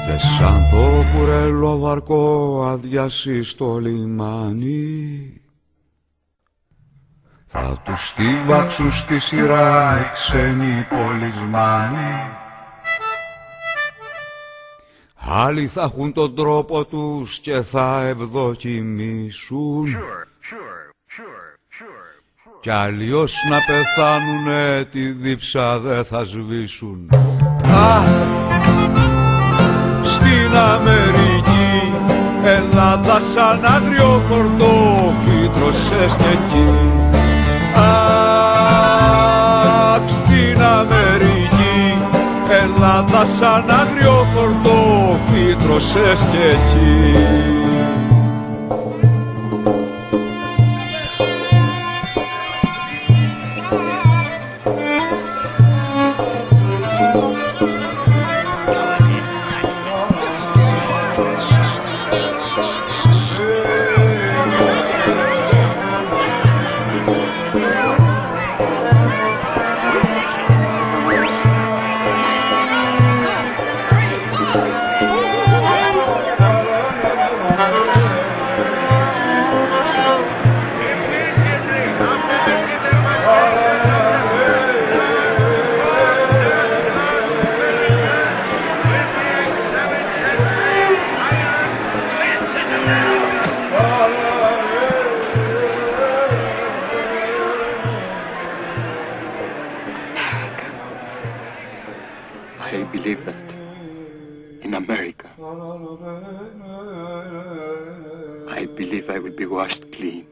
Και σαν το κουρέλο βαρκό αδειάσει στο λιμάνι, θα τους στίβαξουν στη σειρά οι ξένοι πολισμάνοι. Άλλοι θα έχουν τον τρόπο τους και θα ευδοκιμήσουν, κι αλλιώς να πεθάνουνε τη δίψα δε θα σβήσουν. Στην Αμερική, Ελλάδα σαν άγριο κορτόφι τρωσες κι εκεί. Στην Αμερική, Ελλάδα σαν άγριο κορτόφι τρωσες κι εκεί. I believe that in America, I believe I will be washed clean.